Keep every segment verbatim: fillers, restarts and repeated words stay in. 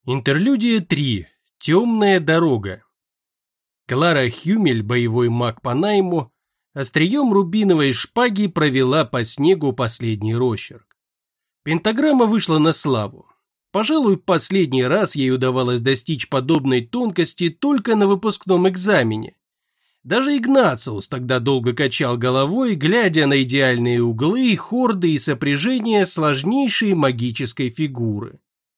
Интерлюдия три. Темная дорога. Клара Хюмель, боевой маг по найму, острием рубиновой шпаги провела по снегу последний росчерк. Пентаграмма вышла на славу. Пожалуй, последний раз ей удавалось достичь подобной тонкости только на выпускном экзамене. Даже Игнациус тогда долго качал головой, глядя на идеальные углы, хорды и сопряжения сложнейшей магической фигуры.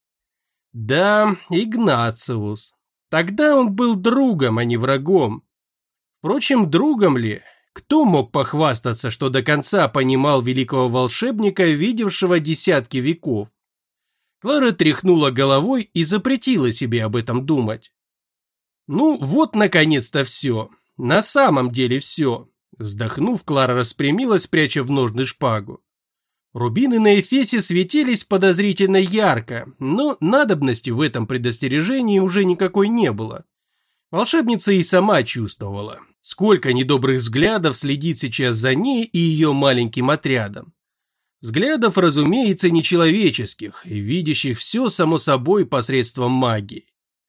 Да, Игнациус. Тогда он был другом, а не врагом. Впрочем, другом ли? Кто мог похвастаться, что до конца понимал великого волшебника, видевшего десятки веков? Клара тряхнула головой и запретила себе об этом думать. Ну, вот наконец-то все. На самом деле все. Вздохнув, Клара распрямилась, пряча в ножны шпагу. Рубины на эфесе светились подозрительно ярко, но надобности в этом предостережении уже никакой не было. Волшебница и сама чувствовала, сколько недобрых взглядов следит сейчас за ней и ее маленьким отрядом. Взглядов, разумеется, нечеловеческих и видящих все само собой посредством магии.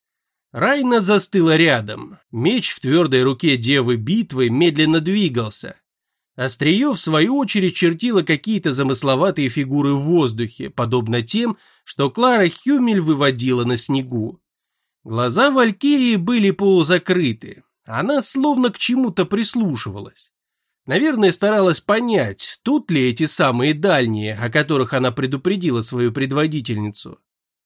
Райна застыла рядом, меч в твердой руке девы битвы медленно двигался. Острие, в свою очередь, чертило какие-то замысловатые фигуры в воздухе, подобно тем, что Клара Хюмель выводила на снегу. Глаза Валькирии были полузакрыты, она словно к чему-то прислушивалась. Наверное, старалась понять, тут ли эти самые дальние, о которых она предупредила свою предводительницу.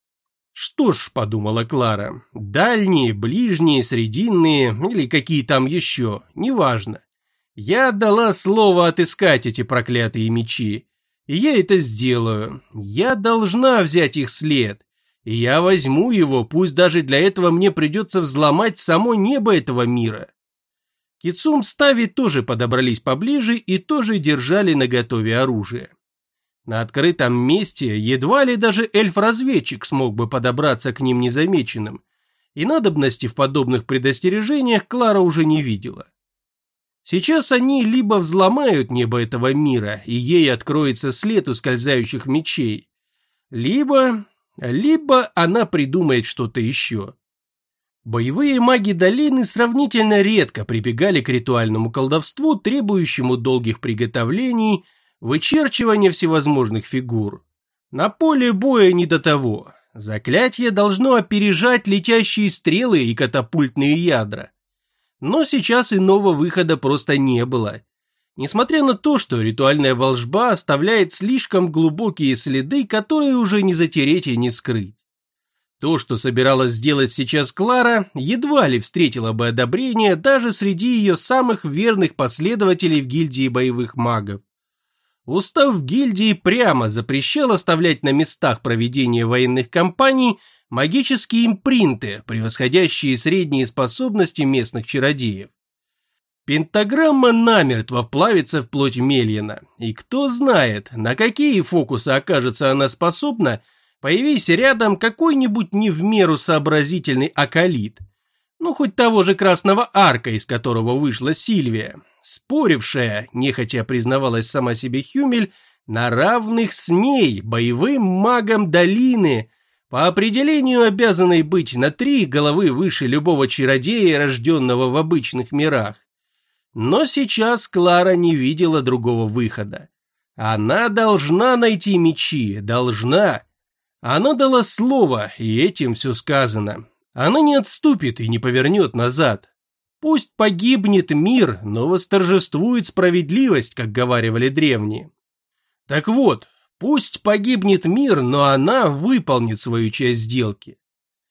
Что ж, подумала Клара, дальние, ближние, срединные или какие там еще, неважно. Я дала слово отыскать эти проклятые мечи, и я это сделаю. Я должна взять их след, и я возьму его, пусть даже для этого мне придется взломать само небо этого мира. Кицум с Тави тоже подобрались поближе и тоже держали наготове оружие. На открытом месте едва ли даже эльф-разведчик смог бы подобраться к ним незамеченным, и надобности в подобных предостережениях Клара уже не видела. Сейчас они либо взломают небо этого мира, и ей откроется след ускользающих мечей, либо... либо она придумает что-то еще. Боевые маги долины сравнительно редко прибегали к ритуальному колдовству, требующему долгих приготовлений, вычерчивания всевозможных фигур. На поле боя не до того. Заклятие должно опережать летящие стрелы и катапультные ядра. Но сейчас иного выхода просто не было. Несмотря на то, что ритуальная волшба оставляет слишком глубокие следы, которые уже не затереть и не скрыть. То, что собиралась сделать сейчас Клара, едва ли встретила бы одобрение даже среди ее самых верных последователей в гильдии боевых магов. Устав гильдии прямо запрещал оставлять на местах проведения военных кампаний магические импринты, превосходящие средние способности местных чародеев. Пентаграмма намертво вплавится в плоть Мельена, и кто знает, на какие фокусы окажется она способна, появись рядом какой-нибудь не в меру сообразительный акалит, ну хоть того же Красного Арка, из которого вышла Сильвия, спорившая, нехотя признавалась сама себе Хюмель, на равных с ней, боевым магом долины, по определению обязанной быть на три головы выше любого чародея, рожденного в обычных мирах. Но сейчас Клара не видела другого выхода. Она должна найти мечи, должна. Она дала слово, и этим все сказано. Она не отступит и не повернет назад. Пусть погибнет мир, но восторжествует справедливость, как говаривали древние. Так вот, пусть погибнет мир, но она выполнит свою часть сделки.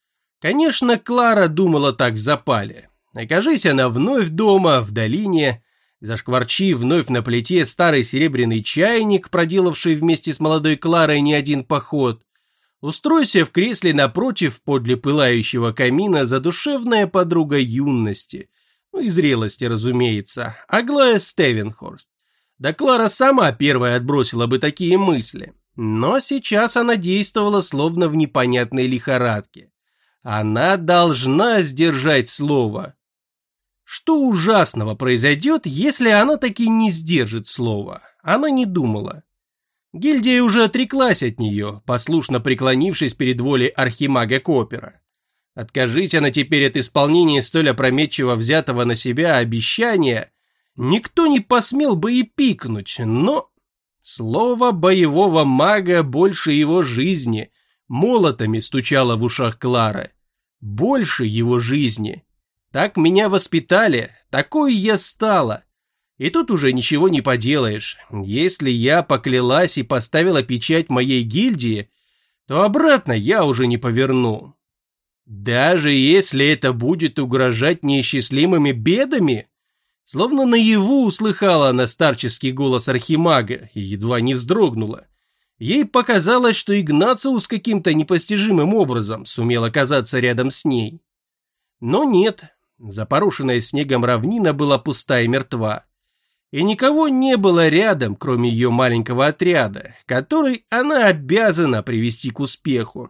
Конечно, Клара думала так в запале. Окажись она вновь дома, в долине, зашкварчи вновь на плите старый серебряный чайник, проделавший вместе с молодой Кларой не один поход, устройся в кресле напротив подле пылающего камина задушевная подруга юности, ну и зрелости, разумеется, Аглая Стевенхорст. Да Клара сама первая отбросила бы такие мысли, но сейчас она действовала словно в непонятной лихорадке. Она должна сдержать слово. Что ужасного произойдет, если она таки не сдержит слово? Она не думала. Гильдия уже отреклась от нее, послушно преклонившись перед волей архимага Копера. Откажись она теперь от исполнения столь опрометчиво взятого на себя обещания, никто не посмел бы и пикнуть, но слово боевого мага больше его жизни молотами стучало в ушах Клары. Больше его жизни. Так меня воспитали, такой я стала. И тут уже ничего не поделаешь. Если я поклялась и поставила печать моей гильдии, то обратно я уже не поверну. Даже если это будет угрожать неисчислимыми бедами? Словно наяву услыхала она старческий голос архимага и едва не вздрогнула. Ей показалось, что Игнациус каким-то непостижимым образом сумел оказаться рядом с ней. Но нет, запорошенная снегом равнина была пуста и мертва. И никого не было рядом, кроме ее маленького отряда, который она обязана привести к успеху.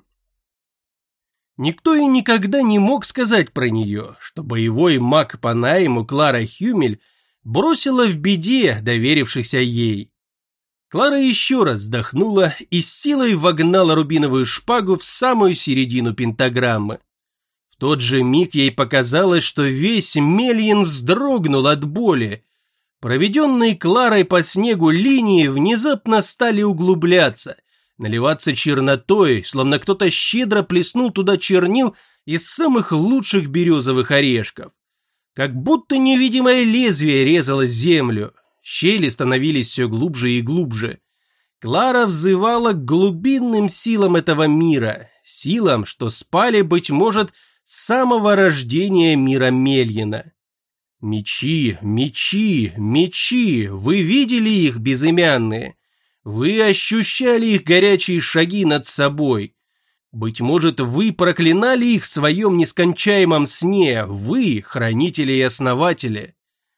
Никто и никогда не мог сказать про нее, что боевой маг по найму Клара Хюмель бросила в беде доверившихся ей. Клара еще раз вздохнула и с силой вогнала рубиновую шпагу в самую середину пентаграммы. В тот же миг ей показалось, что весь Мельин вздрогнул от боли. Проведенные Кларой по снегу линии внезапно стали углубляться, наливаться чернотой, словно кто-то щедро плеснул туда чернил из самых лучших березовых орешков. Как будто невидимое лезвие резало землю, щели становились все глубже и глубже. Клара взывала к глубинным силам этого мира, силам, что спали, быть может, с самого рождения мира Мельина. Мечи, мечи, мечи, вы видели их, безымянные? Вы ощущали их горячие шаги над собой. Быть может, вы проклинали их в своем нескончаемом сне, вы, хранители и основатели.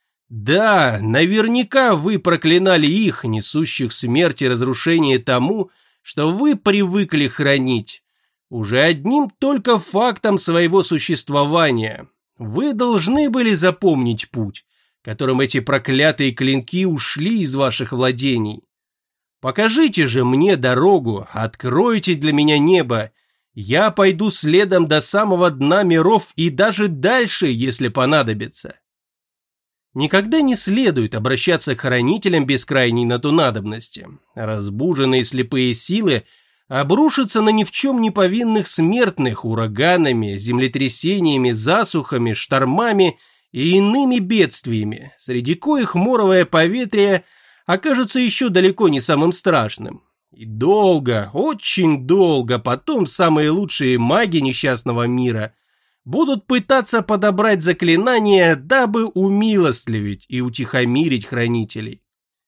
Да, наверняка вы проклинали их, несущих смерть и разрушение тому, что вы привыкли хранить. Уже одним только фактом своего существования. Вы должны были запомнить путь, которым эти проклятые клинки ушли из ваших владений. Покажите же мне дорогу, откройте для меня небо. Я пойду следом до самого дна миров и даже дальше, если понадобится. Никогда не следует обращаться к хранителям без крайней на то надобности. Разбуженные слепые силы обрушатся на ни в чем не повинных смертных ураганами, землетрясениями, засухами, штормами и иными бедствиями, среди коих моровое поветрие окажется еще далеко не самым страшным. И долго, очень долго потом самые лучшие маги несчастного мира будут пытаться подобрать заклинания, дабы умилостливить и утихомирить хранителей.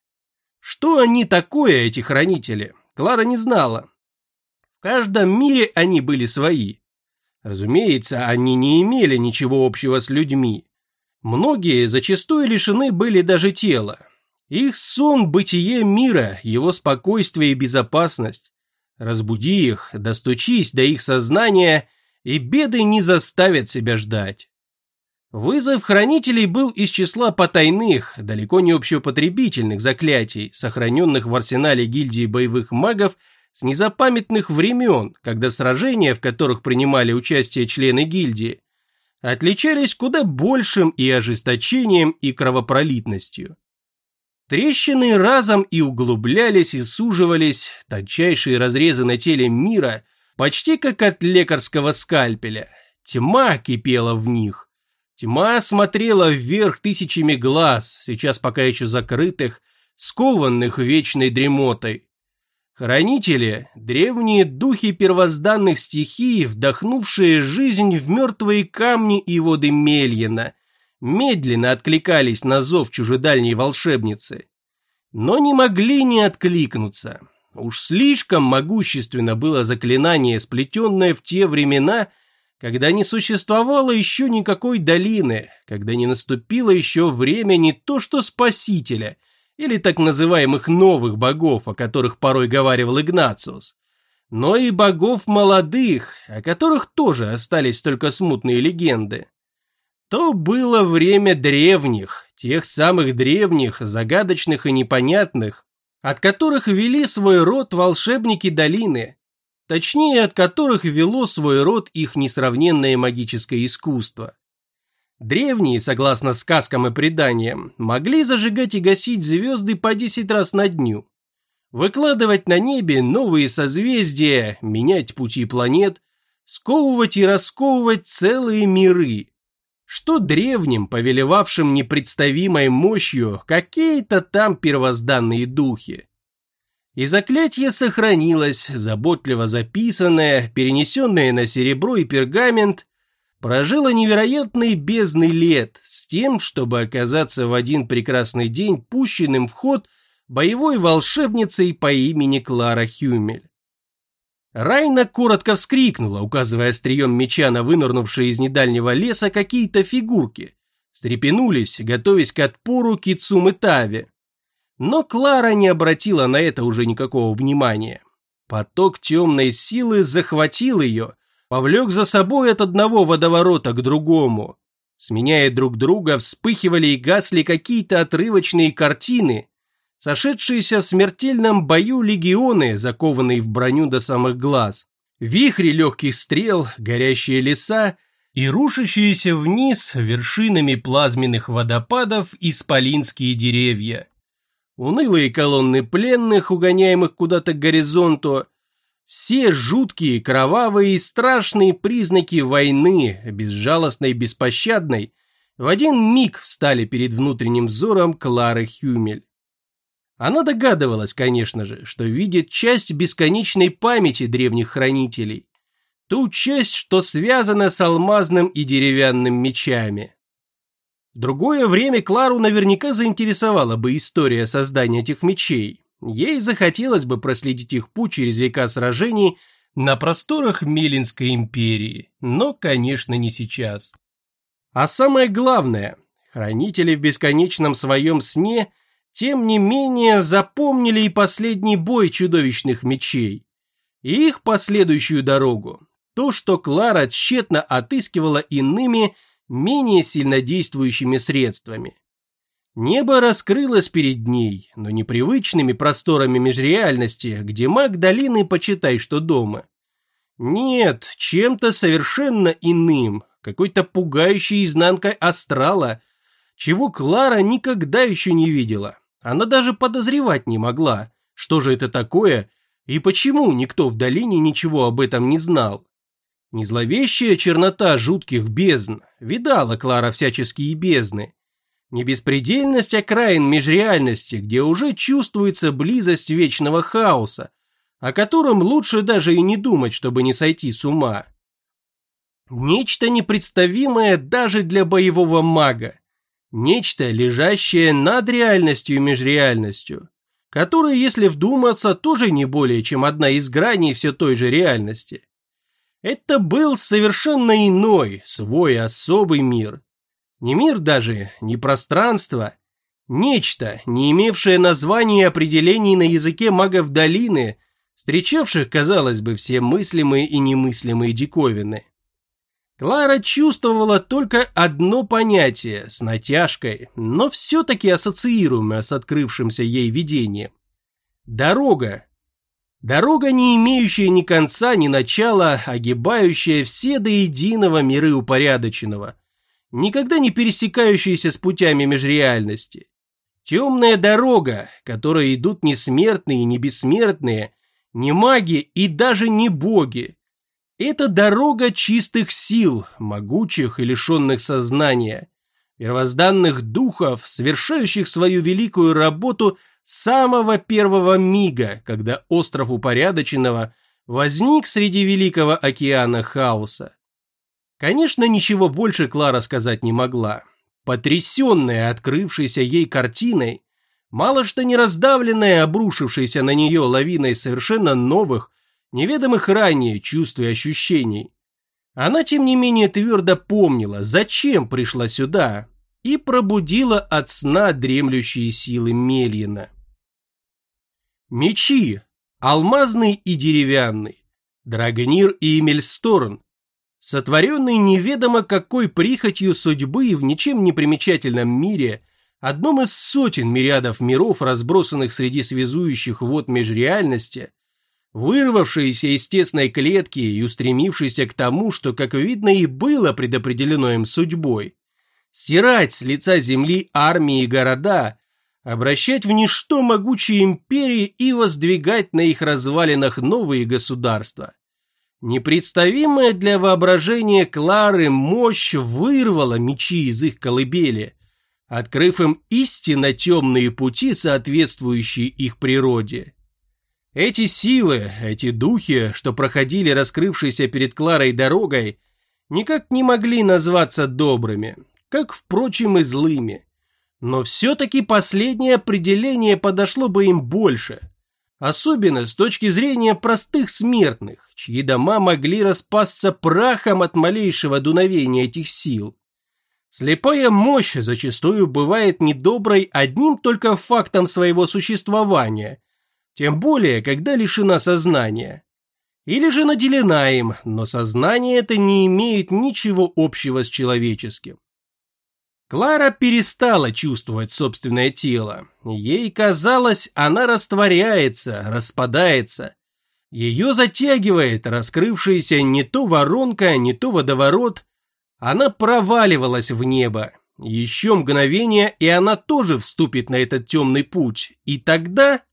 Что они такое, эти хранители, Клара не знала. В каждом мире они были свои. Разумеется, они не имели ничего общего с людьми. Многие зачастую лишены были даже тела. Их сон – бытие мира, его спокойствие и безопасность. Разбуди их, достучись до их сознания, и беды не заставят себя ждать. Вызов хранителей был из числа потайных, далеко не общеупотребительных заклятий, сохраненных в арсенале гильдии боевых магов с незапамятных времен, когда сражения, в которых принимали участие члены гильдии, отличались куда большим и ожесточением, и кровопролитностью. Трещины разом и углублялись, и суживались, тончайшие разрезы на теле мира, почти как от лекарского скальпеля. Тьма кипела в них. Тьма смотрела вверх тысячами глаз, сейчас пока еще закрытых, скованных вечной дремотой. Хранители – древние духи первозданных стихий, вдохнувшие жизнь в мертвые камни и воды Мельина, медленно откликались на зов чужедальней волшебницы. Но не могли не откликнуться. Уж слишком могущественно было заклинание, сплетенное в те времена, когда не существовало еще никакой долины, когда не наступило еще время не то что Спасителя или так называемых новых богов, о которых порой говаривал Игнациус, но и богов молодых, о которых тоже остались только смутные легенды. То было время древних, тех самых древних, загадочных и непонятных, от которых вели свой род волшебники долины, точнее, от которых вело свой род их несравненное магическое искусство. Древние, согласно сказкам и преданиям, могли зажигать и гасить звезды по десять раз на дню, выкладывать на небе новые созвездия, менять пути планет, сковывать и расковывать целые миры, что древним, повелевавшим непредставимой мощью, какие-то там первозданные духи. И заклятие сохранилось, заботливо записанное, перенесенное на серебро и пергамент, прожило невероятные бездны лет с тем, чтобы оказаться в один прекрасный день пущенным в ход боевой волшебницей по имени Клара Хюмель. Райна коротко вскрикнула, указывая острием меча на вынырнувшие из недальнего леса какие-то фигурки, встрепенулись, готовясь к отпору Кицум и Тави. Но Клара не обратила на это уже никакого внимания. Поток темной силы захватил ее, повлек за собой от одного водоворота к другому. Сменяя друг друга, вспыхивали и гасли какие-то отрывочные картины, сошедшиеся в смертельном бою легионы, закованные в броню до самых глаз, вихри легких стрел, горящие леса и рушащиеся вниз вершинами плазменных водопадов исполинские деревья. Унылые колонны пленных, угоняемых куда-то к горизонту, все жуткие, кровавые и страшные признаки войны, безжалостной и беспощадной, в один миг встали перед внутренним взором Клары Хюмель. Она догадывалась, конечно же, что видит часть бесконечной памяти древних хранителей, ту часть, что связана с алмазным и деревянным мечами. В другое время Клару наверняка заинтересовала бы история создания этих мечей. Ей захотелось бы проследить их путь через века сражений на просторах Мелинской империи, но, конечно, не сейчас. А самое главное, хранители в бесконечном своем сне, тем не менее, запомнили и последний бой чудовищных мечей, и их последующую дорогу, то, что Клара тщетно отыскивала иными, менее сильнодействующими средствами. Небо раскрылось перед ней, но непривычными просторами межреальности, где маг долины почитай что дома. Нет, чем-то совершенно иным, какой-то пугающей изнанкой астрала, чего Клара никогда еще не видела. Она даже подозревать не могла, что же это такое и почему никто в долине ничего об этом не знал. Не зловещая чернота жутких бездн, видала Клара всяческие бездны, не беспредельность окраин межреальности, где уже чувствуется близость вечного хаоса, о котором лучше даже и не думать, чтобы не сойти с ума. Нечто непредставимое даже для боевого мага, нечто, лежащее над реальностью и межреальностью, которая, если вдуматься, тоже не более чем одна из граней все той же реальности. Это был совершенно иной, свой особый мир. Не мир даже, не пространство. Нечто, не имевшее названия и определений на языке магов долины, встречавших, казалось бы, все мыслимые и немыслимые диковины. Клара чувствовала только одно понятие, с натяжкой, но все-таки ассоциируемое с открывшимся ей видением. Дорога. Дорога, не имеющая ни конца, ни начала, огибающая все до единого миры упорядоченного, никогда не пересекающаяся с путями межреальности. Темная дорога, которой идут не смертные, не бессмертные, не маги и даже не боги. Это дорога чистых сил, могучих и лишенных сознания, первозданных духов, совершающих свою великую работу с самого первого мига, когда остров упорядоченного возник среди великого океана хаоса. Конечно, ничего больше Клара сказать не могла. Потрясенная открывшейся ей картиной, мало что не раздавленная, обрушившейся на нее лавиной совершенно новых, неведомых ранее чувств и ощущений, она, тем не менее, твердо помнила, зачем пришла сюда, и пробудила от сна дремлющие силы Мельина. Мечи, алмазный и деревянный, Драгнир и Эмильсторн, сотворенный неведомо какой прихотью судьбы в ничем не примечательном мире, одном из сотен мириадов миров, разбросанных среди связующих вод межреальности, вырвавшиеся из тесной клетки и устремившиеся к тому, что, как видно, и было предопределено им судьбой, стирать с лица земли армии и города, обращать в ничто могучие империи и воздвигать на их развалинах новые государства. Непредставимая для воображения Клары мощь вырвала мечи из их колыбели, открыв им истинно темные пути, соответствующие их природе. Эти силы, эти духи, что проходили раскрывшейся перед Кларой дорогой, никак не могли назваться добрыми, как, впрочем, и злыми. Но все-таки последнее определение подошло бы им больше, особенно с точки зрения простых смертных, чьи дома могли распасться прахом от малейшего дуновения этих сил. Слепая мощь зачастую бывает недоброй одним только фактом своего существования, тем более, когда лишена сознания. Или же наделена им, но сознание это не имеет ничего общего с человеческим. Клара перестала чувствовать собственное тело. Ей казалось, она растворяется, распадается. Ее затягивает раскрывшаяся не то воронка, не то водоворот. Она проваливалась в небо. Еще мгновение, и она тоже вступит на этот темный путь. И тогда...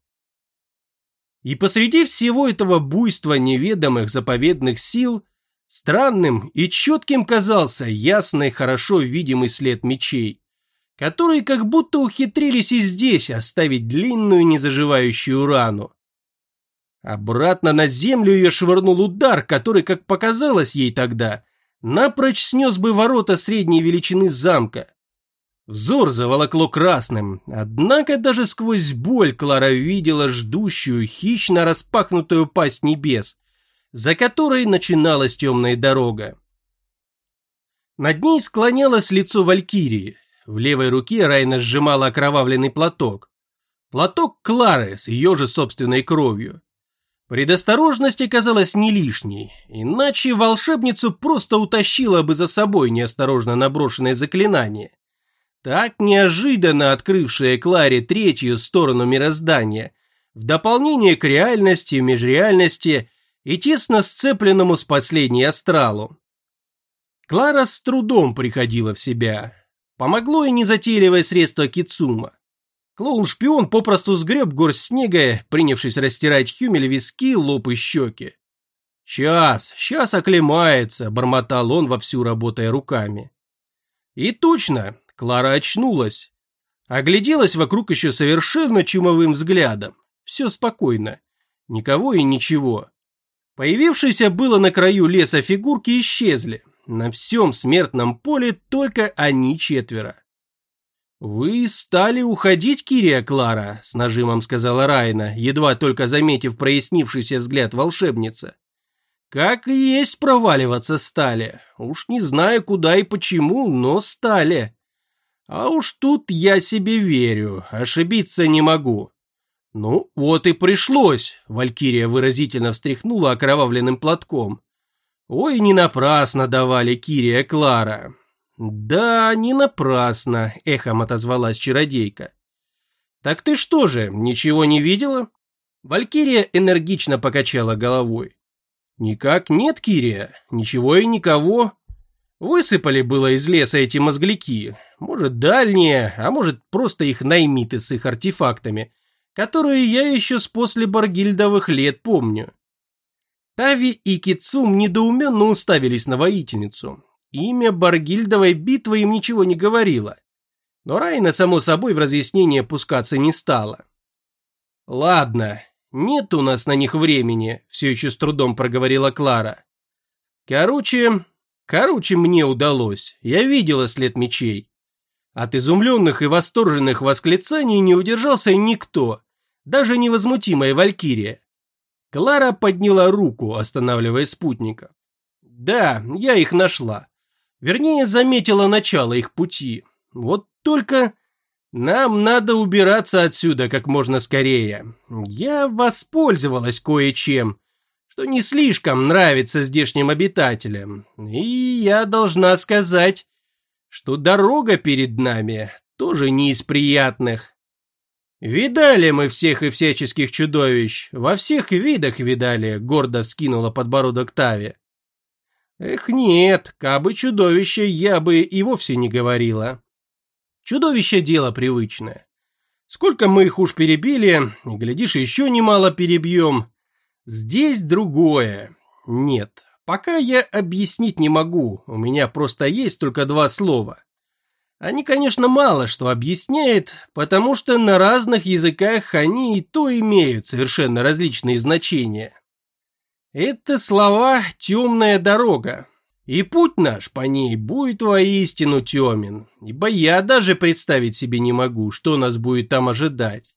И посреди всего этого буйства неведомых заповедных сил странным и четким казался ясный, хорошо видимый след мечей, которые как будто ухитрились и здесь оставить длинную незаживающую рану. Обратно на землю ее швырнул удар, который, как показалось ей тогда, напрочь снес бы ворота средней величины замка. Взор заволокло красным, однако даже сквозь боль Клара видела ждущую, хищно распахнутую пасть небес, за которой начиналась темная дорога. Над ней склонялось лицо Валькирии, в левой руке Райна сжимала окровавленный платок. Платок Клары с ее же собственной кровью. Предосторожность оказалась не лишней, иначе волшебницу просто утащила бы за собой неосторожно наброшенное заклинание, так неожиданно открывшее Кларе третью сторону мироздания, в дополнение к реальности, межреальности и тесно сцепленному с последней астралу. Клара с трудом приходила в себя. Помогло и незатейливое средство Кицума. Клоун-шпион попросту сгреб горсть снега, принявшись растирать Хюмель виски, лоб и щеки. «Сейчас, сейчас оклемается», — бормотал он, вовсю работая руками. И точно, Клара очнулась. Огляделась вокруг еще совершенно чумовым взглядом. Все спокойно. Никого и ничего. Появившиеся было на краю леса фигурки исчезли. На всем смертном поле только они четверо. «Вы стали уходить, Кирия Клара», — с нажимом сказала Райна, едва только заметив прояснившийся взгляд волшебницы. «Как и есть проваливаться стали. Уж не знаю, куда и почему, но стали. А уж тут я себе верю, ошибиться не могу». «Ну, вот и пришлось», — Валькирия выразительно встряхнула окровавленным платком. «Ой, не напрасно давали, Кирия Клара». «Да, не напрасно», — эхом отозвалась чародейка. «Так ты что же, ничего не видела?» Валькирия энергично покачала головой. «Никак нет, Кирия, ничего и никого. Высыпали было из леса эти мозгляки, может дальние, а может просто их наймиты с их артефактами, которые я еще с после Баргильдовых лет помню». Тави и Кицум недоуменно уставились на воительницу. Имя Баргильдовой битвы им ничего не говорило. Но Райна, само собой, в разъяснение пускаться не стала. «Ладно, нет у нас на них времени», — все еще с трудом проговорила Клара. «Короче, короче, мне удалось. Я видела след мечей». От изумленных и восторженных восклицаний не удержался никто, даже невозмутимая Валькирия. Клара подняла руку, останавливая спутника. «Да, я их нашла. Вернее, заметила начало их пути. Вот только нам надо убираться отсюда как можно скорее. Я воспользовалась кое-чем, что не слишком нравится здешним обитателям. И я должна сказать, что дорога перед нами тоже не из приятных. «Видали мы всех и всяческих чудовищ, во всех видах видали», — гордо вскинула подбородок Тави. «Эх, нет, кабы чудовище, я бы и вовсе не говорила. Чудовище — дело привычное. Сколько мы их уж перебили, и, глядишь, еще немало перебьем. Здесь другое. Нет, пока я объяснить не могу, у меня просто есть только два слова. Они, конечно, мало что объясняют, потому что на разных языках они и то имеют совершенно различные значения. Это слова «темная дорога», и путь наш по ней будет воистину темен, ибо я даже представить себе не могу, что нас будет там ожидать.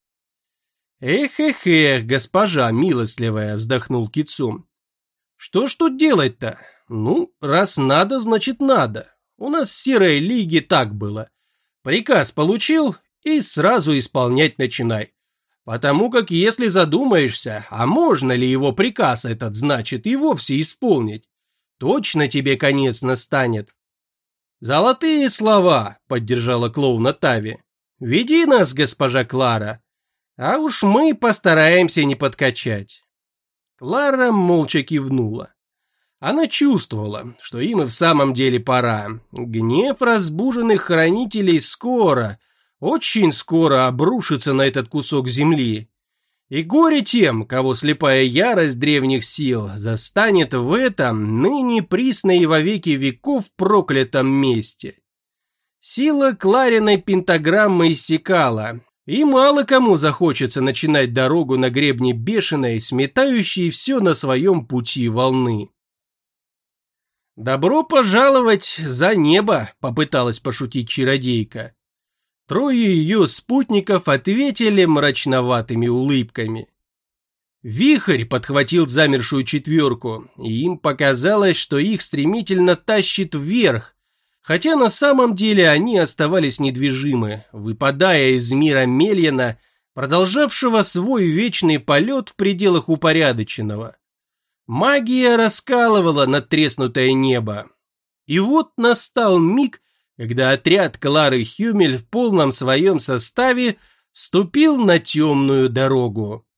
«Эх-эх-эх, госпожа милостливая», — вздохнул Кицум. «Что ж тут делать-то? Ну, раз надо, значит надо. У нас в Серой Лиге так было. Приказ получил и сразу исполнять начинай. Потому как если задумаешься, а можно ли его приказ этот, значит, и вовсе исполнить, точно тебе конец настанет». «Золотые слова», — поддержала клоуна Тави. «Веди нас, госпожа Клара, а уж мы постараемся не подкачать». Клара молча кивнула. Она чувствовала, что им и в самом деле пора. Гнев разбуженных хранителей скоро, очень скоро обрушится на этот кусок земли. И горе тем, кого слепая ярость древних сил застанет в этом ныне присно и во веки веков проклятом месте. Сила Клариной пентаграммы иссякала, и мало кому захочется начинать дорогу на гребне бешеной, сметающей все на своем пути волны. «Добро пожаловать за небо», — попыталась пошутить чародейка. Трое ее спутников ответили мрачноватыми улыбками. Вихрь подхватил замершую четверку, и им показалось, что их стремительно тащит вверх, хотя на самом деле они оставались недвижимы, выпадая из мира Мельяна, продолжавшего свой вечный полет в пределах упорядоченного. Магия раскалывала надтреснутое небо. И вот настал миг, когда отряд Клары Хюмель в полном своем составе вступил на темную дорогу.